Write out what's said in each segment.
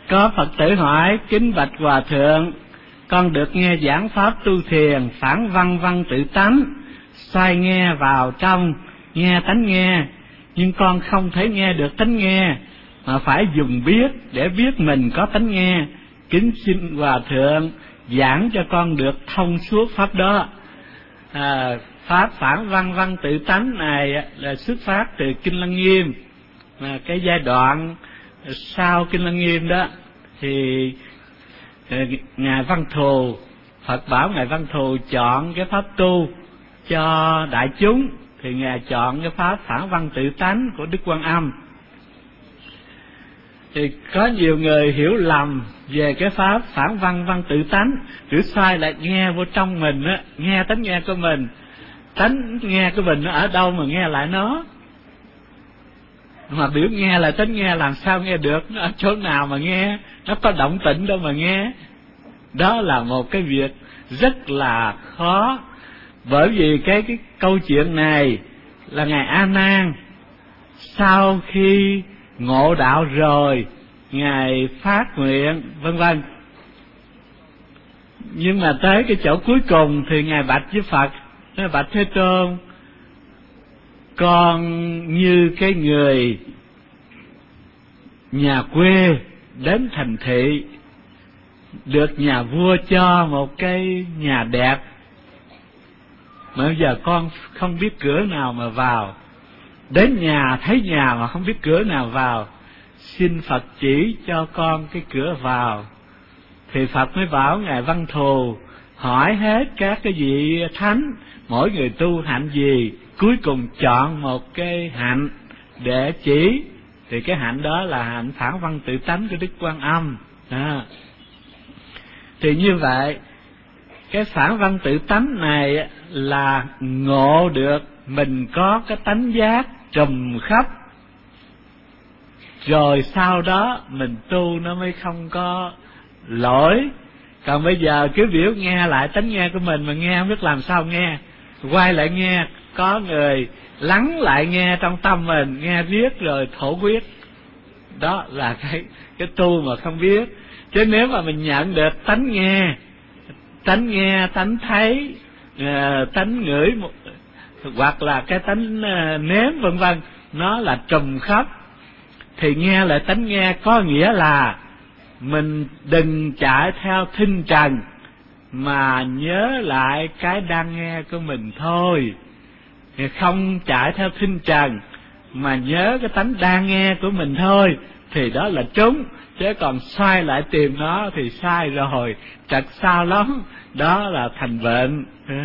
Có Phật tử hỏi: kính bạch Hòa Thượng, con được nghe giảng pháp tu thiền phản văn văn tự tánh, xoay nghe vào trong, nghe tánh nghe, nhưng con không thể nghe được tánh nghe, mà phải dùng biết để biết mình có tánh nghe. Kính xin Hòa Thượng giảng cho con được thông suốt pháp đó. Pháp phản văn văn tự tánh này là xuất phát từ Kinh Lăng Nghiêm, mà cái giai đoạn sau Kinh Lăng Nghiêm đó thì Ngài Văn Thù, Phật bảo Ngài Văn Thù chọn cái pháp tu cho đại chúng, thì Ngài chọn cái pháp phản văn tự tánh của Đức Quan Âm. Thì có nhiều người hiểu lầm về cái pháp phản văn văn tự tánh, cứ sai lại nghe vô trong mình á, nghe tánh nghe của mình. Tánh nghe của mình nó ở đâu mà nghe lại nó? Mà biểu nghe là tánh nghe, làm sao nghe được? Nó ở chỗ nào mà nghe? Nó có động tĩnh đâu mà nghe? Đó là một cái việc rất là khó. Bởi vì cái câu chuyện này là Ngài A Nan sau khi ngộ đạo rồi, Ngài phát nguyện vân vân. Nhưng mà tới cái chỗ cuối cùng thì Ngài bạch với Phật, nói: bạch Thế Tôn, con như cái người nhà quê đến thành thị, được nhà vua cho một cái nhà đẹp, mà bây giờ con không biết cửa nào mà vào. Đến nhà thấy nhà mà không biết cửa nào vào, xin Phật chỉ cho con cái cửa vào. Thì Phật mới bảo Ngài Văn Thù hỏi hết các cái vị thánh, mỗi người tu hạnh gì, cuối cùng chọn một cái hạnh để chỉ. Thì cái hạnh đó là hạnh phản văn tự tánh của Đức Quan Âm. Thì như vậy, cái phản văn tự tánh này là ngộ được mình có cái tánh giác trùm khắp, rồi sau đó mình tu nó mới không có lỗi. Còn bây giờ cứ biểu nghe lại tánh nghe của mình mà nghe không biết làm sao nghe, quay lại nghe, có người lắng lại nghe trong tâm mình, nghe viết rồi thổ quyết. Đó là cái tu mà không biết. Chứ nếu mà mình nhận được tánh nghe, tánh thấy, tánh ngửi, hoặc là cái tánh nếm vân vân, nó là trùm khắp, thì nghe lại tánh nghe có nghĩa là mình đừng chạy theo thinh trần, mà nhớ lại cái đang nghe của mình thôi. Thì không chạy theo thinh trần mà nhớ cái tánh đang nghe của mình thôi, thì đó là trúng. Chứ còn xoay lại tìm nó thì sai rồi, trật sao lắm, đó là thành bệnh.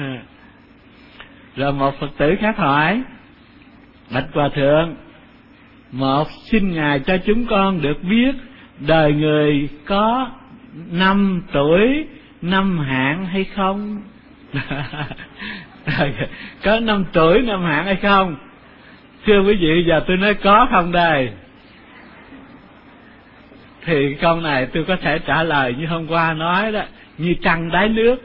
Rồi một Phật tử khác hỏi: bạch Hòa Thượng, một xin Ngài cho chúng con được biết đời người có 5 tuổi 5 hạn hay không? Có 5 tuổi 5 hạn hay không? Thưa quý vị, giờ tôi nói có không đây? Thì câu này tôi có thể trả lời như hôm qua nói đó, như trăng đáy nước.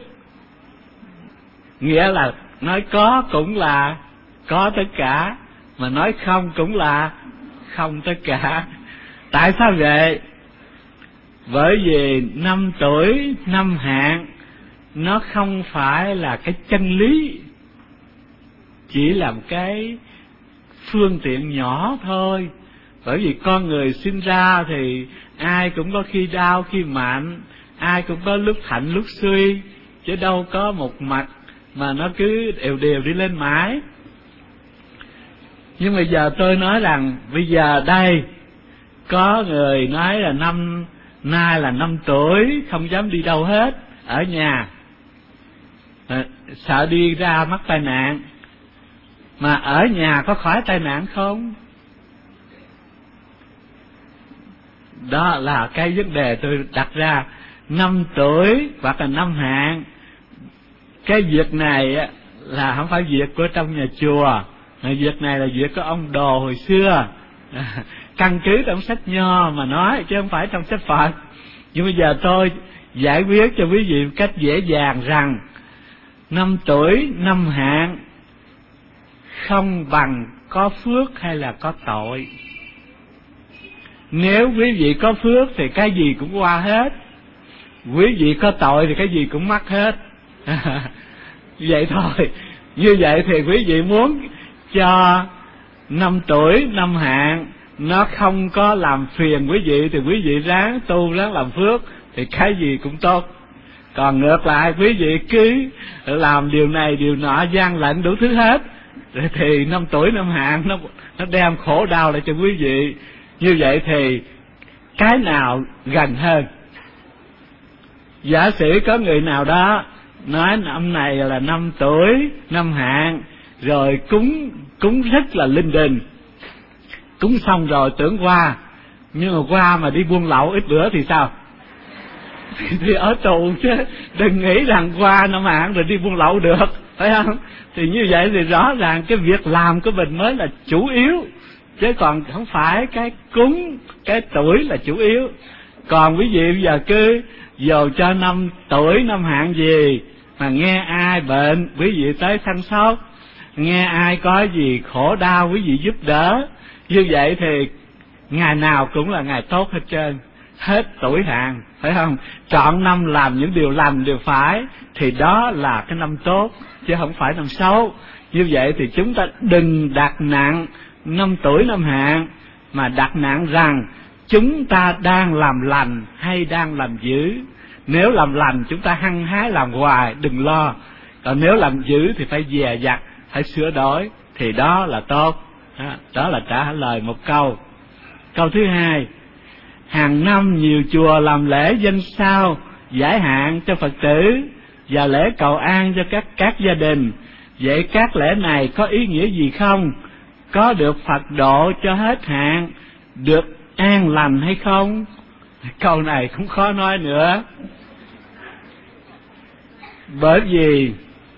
Nghĩa là nói có cũng là có tất cả, mà nói không cũng là không tất cả. Tại sao vậy? Bởi vì 5 tuổi 5 hạn nó không phải là cái chân lý, chỉ là một cái phương tiện nhỏ thôi. Bởi vì con người sinh ra thì ai cũng có khi đau khi mạnh, ai cũng có lúc thạnh lúc suy, chứ đâu có một mặt mà nó cứ đều đều đi lên mãi. Nhưng mà giờ tôi nói rằng bây giờ đây có người nói là năm nay là 5 tuổi, không dám đi đâu hết, ở nhà, sợ đi ra mắc tai nạn. Mà ở nhà có khỏi tai nạn không? Đó là cái vấn đề tôi đặt ra. 5 tuổi hoặc là 5 hạn, cái việc này là không phải việc của trong nhà chùa, mà việc này là việc của ông Đồ hồi xưa, căn cứ trong sách Nho mà nói, chứ không phải trong sách Phật. Nhưng bây giờ tôi giải quyết cho quý vị một cách dễ dàng rằng 5 tuổi 5 hạn không bằng có phước hay là có tội. Nếu quý vị có phước thì cái gì cũng qua hết, quý vị có tội thì cái gì cũng mắc hết. Vậy thôi. Như vậy thì quý vị muốn cho năm tuổi năm hạn nó không có làm phiền quý vị thì quý vị ráng tu, ráng làm phước thì cái gì cũng tốt. Còn ngược lại quý vị cứ làm điều này điều nọ, gian lận đủ thứ hết, thì năm tuổi năm hạn nó đem khổ đau lại cho quý vị. Như vậy thì cái nào gần hơn? Giả sử có người nào đó nói năm này là năm tuổi năm hạn, rồi cúng rất là linh đình, cúng xong rồi tưởng qua, nhưng mà qua mà đi buôn lậu ít bữa thì sao? Thì ở tù chứ, đừng nghĩ rằng qua năm hạn rồi đi buôn lậu được, phải không? Thì như vậy thì rõ ràng cái việc làm của mình mới là chủ yếu, chứ còn không phải cái cúng, cái tuổi là chủ yếu. Còn quý vị bây giờ cứ dầu cho năm tuổi năm hạn gì mà nghe ai bệnh quý vị tới chăm sóc, nghe ai có gì khổ đau quý vị giúp đỡ, như vậy thì ngày nào cũng là ngày tốt hết trơn, hết tuổi hạn, phải không? Trọn năm làm những điều lành điều phải thì đó là cái năm tốt, chứ không phải năm xấu. Như vậy thì chúng ta đừng đặt nặng năm tuổi năm hạn, mà đặt nặng rằng chúng ta đang làm lành hay đang làm dữ. Nếu làm lành chúng ta hăng hái làm hoài, đừng lo. Còn nếu làm dữ thì phải dè dặt, phải sửa đổi, thì đó là tốt. Đó là trả lời một câu. Câu thứ hai, hàng năm nhiều chùa làm lễ dân sao giải hạn cho Phật tử và lễ cầu an cho các gia đình. Vậy các lễ này có ý nghĩa gì không? Có được Phật độ cho hết hạn, được an lành hay không? Câu này cũng khó nói nữa. Bởi vì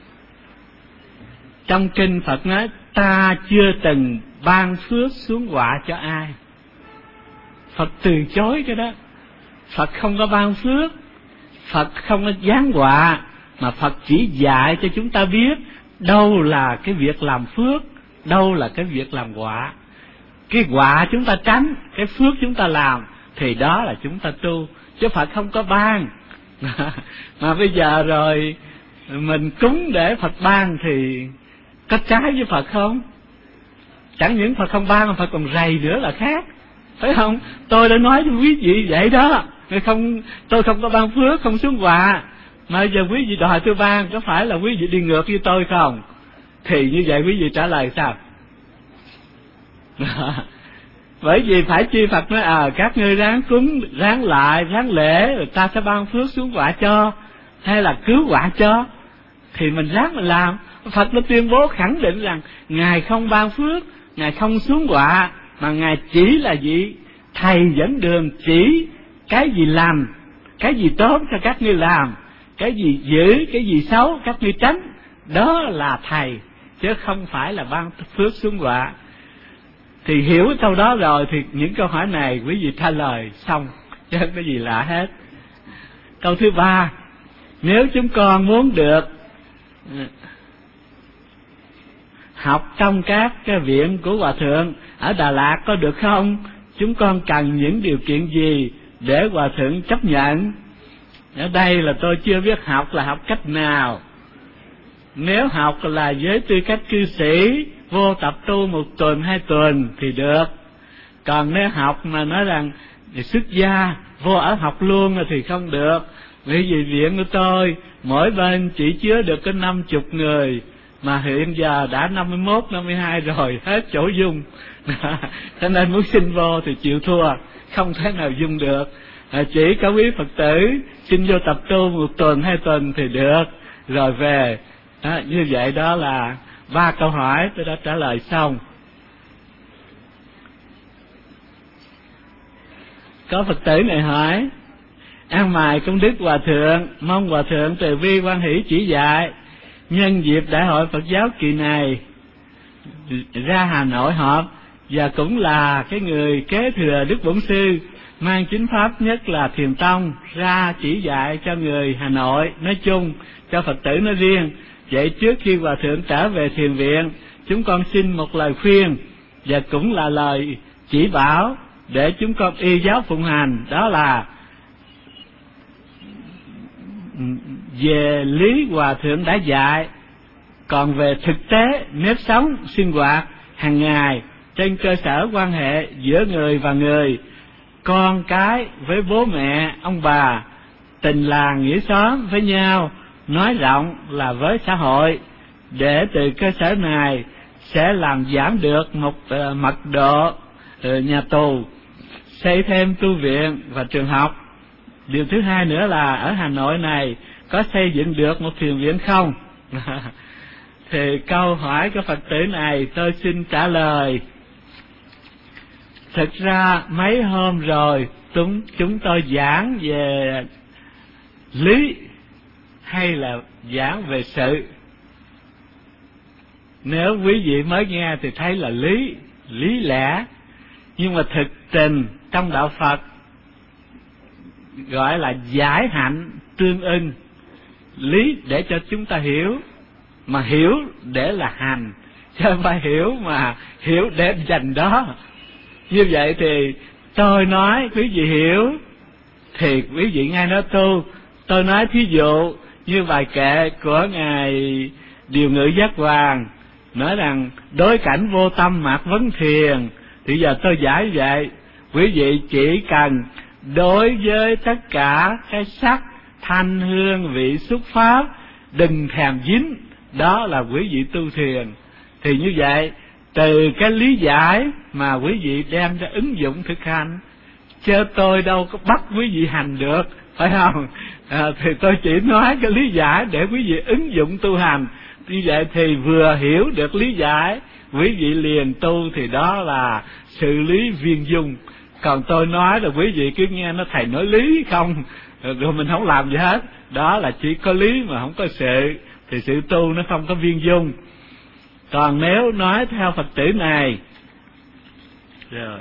trong kinh Phật nói ta chưa từng ban phước xuống quả cho ai. Phật từ chối cái đó. Phật không có ban phước, Phật không có giáng họa, mà Phật chỉ dạy cho chúng ta biết đâu là cái việc làm phước, đâu là cái việc làm họa. Cái họa chúng ta tránh, cái phước chúng ta làm, thì đó là chúng ta tu. Chứ Phật không có ban. Mà bây giờ rồi mình cúng để Phật ban thì có trái với Phật không? Chẳng những Phật không ban mà Phật còn rầy nữa là khác, phải không? Tôi đã nói cho quý vị vậy đó, tôi không có ban phước, không xuống họa, mà bây giờ quý vị đòi tôi ban, có phải là quý vị đi ngược với tôi không? Thì như vậy quý vị trả lời sao? Bởi vì phải chi Phật nói các ngươi ráng cúng, ráng lại, ráng lễ, rồi ta sẽ ban phước xuống họa cho, hay là cứu họa cho, thì mình ráng mình làm. Phật đã tuyên bố khẳng định rằng Ngài không ban phước, Ngài không xuống họa, mà Ngài chỉ là gì? Thầy dẫn đường, chỉ cái gì làm, cái gì tốt cho các ngươi làm, cái gì dữ, cái gì xấu các ngươi tránh. Đó là Thầy, chứ không phải là ban phước xuống họa. Thì hiểu cái câu đó rồi thì những câu hỏi này quý vị trả lời xong, chứ không có gì lạ hết. Câu thứ ba, nếu chúng con muốn được học trong các cái viện của Hòa Thượng ở Đà Lạt có được không? Chúng con cần những điều kiện gì để Hòa Thượng chấp nhận? Ở đây là tôi chưa biết học là học cách nào. Nếu học là với tư cách cư sĩ, vô tập tu 1 tuần 2 tuần thì được. Còn nếu học mà nói rằng xuất gia, vô ở học luôn thì không được. Bởi vì viện của tôi mỗi bên chỉ chứa được có 50 người, mà hiện giờ đã 51, 52 rồi, hết chỗ dung. Cho nên muốn xin vô thì chịu thua, không thể nào dung được. Chỉ có quý Phật tử xin vô tập tu 1 tuần 2 tuần thì được, rồi về. Như vậy đó là 3 câu hỏi tôi đã trả lời xong. Có Phật tử này hỏi: An mài công đức Hòa Thượng, mong Hòa Thượng từ bi hoan hỷ chỉ dạy. Nhân dịp Đại hội Phật giáo kỳ này ra Hà Nội họp, và cũng là cái người kế thừa Đức Bổn Sư, mang chính pháp nhất là Thiền Tông ra chỉ dạy cho người Hà Nội nói chung, cho Phật tử nói riêng. Vậy trước khi Hòa Thượng trở về thiền viện, chúng con xin một lời khuyên và cũng là lời chỉ bảo để chúng con y giáo phụng hành, đó là về lý Hòa Thượng đã dạy. Còn về thực tế nếp sống sinh hoạt hàng ngày trên cơ sở quan hệ giữa người và người, con cái với bố mẹ ông bà, tình làng nghĩa xóm với nhau, nói rộng là với xã hội, để từ cơ sở này sẽ làm giảm được một mật độ nhà tù, xây thêm tu viện và trường học. Điều thứ hai nữa là ở Hà Nội này có xây dựng được một thiền viện không? Thì câu hỏi của Phật tử này tôi xin trả lời. Thực ra mấy hôm rồi chúng tôi giảng về lý hay là giảng về sự? Nếu quý vị mới nghe thì thấy là lý lẽ, nhưng mà thực tình trong đạo Phật gọi là giải hạnh tương ưng. Lý để cho chúng ta hiểu, mà hiểu để là hành, chứ không phải hiểu mà hiểu để dành đó. Như vậy thì tôi nói quý vị hiểu thì quý vị ngay nói tu. Tôi nói thí dụ như bài kệ của ngài Điều Ngự Giác Hoàng nói rằng đối cảnh vô tâm mạc vấn thiền, thì giờ tôi giải vậy. Quý vị chỉ cần đối với tất cả cái sắc thanh hương vị xúc pháp đừng thèm dính, đó là quý vị tu thiền. Thì như vậy từ cái lý giải mà quý vị đem ra ứng dụng thực hành, chứ tôi đâu có bắt quý vị hành được, phải không? Thì tôi chỉ nói cái lý giải để quý vị ứng dụng tu hành. Như vậy thì vừa hiểu được lý giải, quý vị liền tu, thì đó là sự lý viên dung. Còn tôi nói là quý vị cứ nghe nó thầy nói lý không, rồi mình không làm gì hết. Đó là chỉ có lý mà không có sự, thì sự tu nó không có viên dung. Còn nếu nói theo Phật tử này, rồi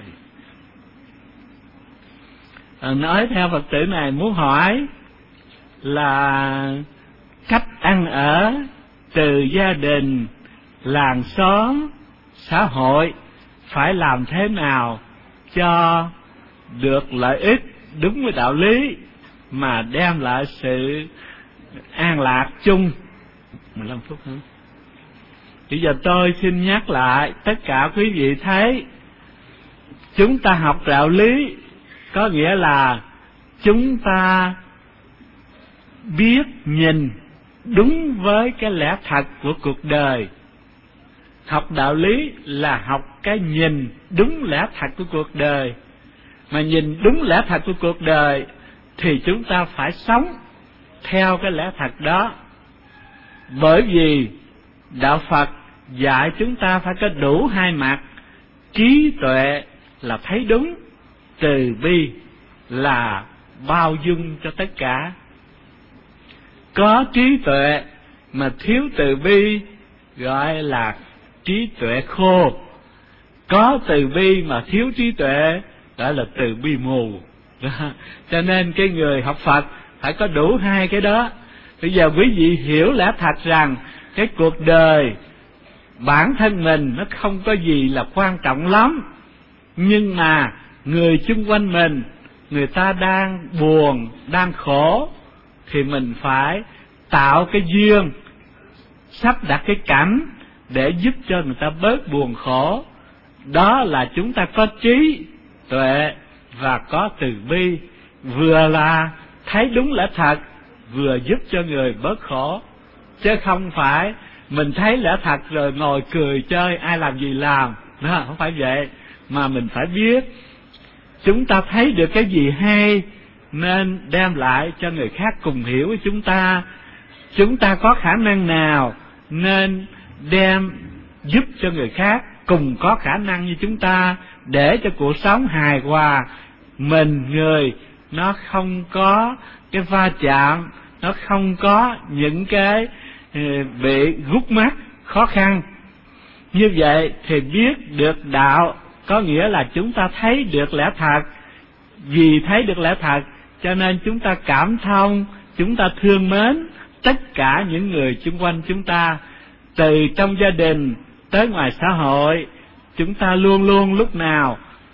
nói theo Phật tử này muốn hỏi là cách ăn ở từ gia đình, làng xóm, xã hội phải làm thế nào cho được lợi ích đúng với đạo lý mà đem lại sự an lạc chung. 15 phút nữa. Bây giờ tôi xin nhắc lại, tất cả quý vị thấy chúng ta học đạo lý có nghĩa là chúng ta biết nhìn đúng với cái lẽ thật của cuộc đời. Học đạo lý là học cái nhìn đúng lẽ thật của cuộc đời. Mà nhìn đúng lẽ thật của cuộc đời thì chúng ta phải sống theo cái lẽ thật đó. Bởi vì đạo Phật dạy chúng ta phải có đủ hai mặt. Trí tuệ là thấy đúng, từ bi là bao dung cho tất cả. Có trí tuệ mà thiếu từ bi gọi là trí tuệ khô. Có từ bi mà thiếu trí tuệ gọi là từ bi mù. Cho nên cái người học Phật phải có đủ hai cái đó. Bây giờ quý vị hiểu lẽ thật rằng cái cuộc đời bản thân mình nó không có gì là quan trọng lắm, nhưng mà người chung quanh mình, người ta đang buồn, đang khổ, thì mình phải tạo cái duyên, sắp đặt cái cảnh để giúp cho người ta bớt buồn khổ. Đó là chúng ta có trí tuệ và có từ bi, vừa là thấy đúng lẽ thật, vừa giúp cho người bớt khổ. Chứ không phải mình thấy lẽ thật rồi ngồi cười chơi, ai làm gì làm. Đó, không phải vậy. Mà mình phải biết chúng ta thấy được cái gì hay nên đem lại cho người khác cùng hiểu với chúng ta. Chúng ta có khả năng nào nên đem giúp cho người khác cùng có khả năng như chúng ta, để cho cuộc sống hài hòa, mình người nó không có cái va chạm, nó không có những cái bị gút mắt khó khăn. Như vậy thì biết được đạo có nghĩa là chúng ta thấy được lẽ thật. Vì thấy được lẽ thật cho nên chúng ta cảm thông, chúng ta thương mến tất cả những người xung quanh chúng ta. Từ trong gia đình tới ngoài xã hội, chúng ta luôn luôn lúc nào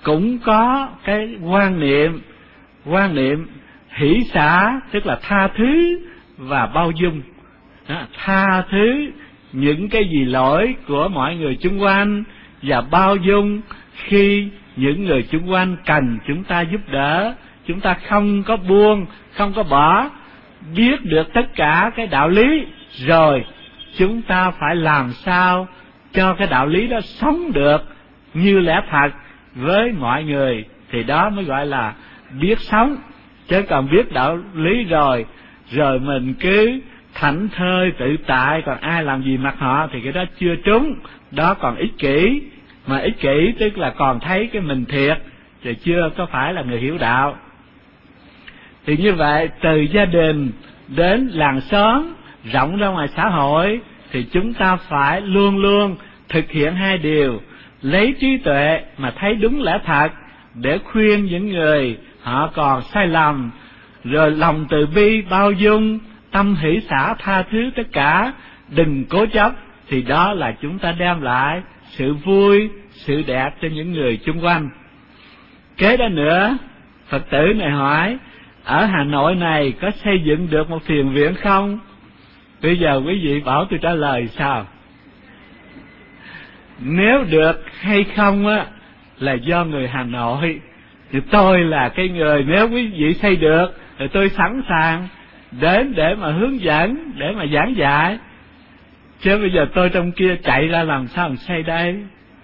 cũng có cái quan niệm hỷ xả, tức là tha thứ và bao dung. Tha thứ những cái gì lỗi của mọi người chung quanh và bao dung khi những người chung quanh cần chúng ta giúp đỡ. Chúng ta không có buông, không có bỏ, biết được tất cả cái đạo lý rồi chúng ta phải làm sao cho cái đạo lý đó sống được như lẽ thật với mọi người, thì đó mới gọi là biết sống. Chứ còn biết đạo lý rồi mình cứ thảnh thơi tự tại, còn ai làm gì mặc họ, thì cái đó chưa trúng, đó còn ích kỷ. Mà ích kỷ tức là còn thấy cái mình thiệt, thì chưa có phải là người hiểu đạo. Thì như vậy, từ gia đình đến làng xóm, rộng ra ngoài xã hội, thì chúng ta phải luôn luôn thực hiện hai điều: lấy trí tuệ mà thấy đúng lẽ thật để khuyên những người họ còn sai lầm, rồi lòng từ bi bao dung, tâm hỷ xả tha thứ tất cả, đừng cố chấp, thì đó là chúng ta đem lại sự vui, sự đẹp cho những người chung quanh. Kế đó nữa, Phật tử này hỏi, ở Hà Nội này có xây dựng được một thiền viện không? Bây giờ quý vị bảo tôi trả lời sao? Nếu được hay không á là do người Hà Nội, thì tôi là cái người, nếu quý vị xây được thì tôi sẵn sàng đến để mà hướng dẫn, để mà giảng dạy. Chứ bây giờ tôi trong kia chạy ra làm sao mà xây đây?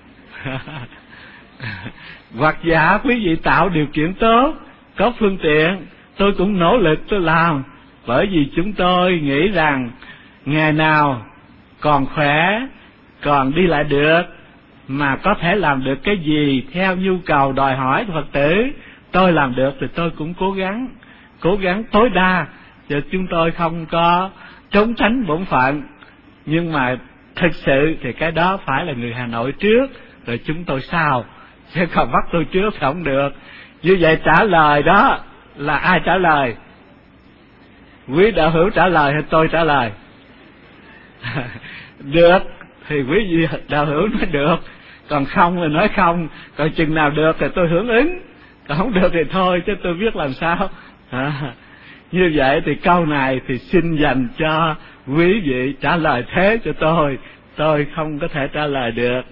Hoặc giả quý vị tạo điều kiện tốt, có phương tiện, tôi cũng nỗ lực tôi làm. Bởi vì chúng tôi nghĩ rằng ngày nào còn khỏe, còn đi lại được, mà có thể làm được cái gì theo nhu cầu đòi hỏi của Phật tử, tôi làm được thì tôi cũng cố gắng tối đa. Chứ chúng tôi không có trốn tránh bổn phận. Nhưng mà thực sự thì cái đó phải là người Hà Nội trước, rồi chúng tôi sau, chứ còn bắt tôi trước thì không được. Như vậy trả lời đó là ai trả lời? Quý đạo hữu trả lời hay tôi trả lời? Được thì quý vị đạo hữu nói được, còn không thì nói không. Còn chừng nào được thì tôi hưởng ứng, còn không được thì thôi, chứ tôi biết làm sao. Như vậy thì câu này thì xin dành cho quý vị trả lời thế cho tôi không có thể trả lời được.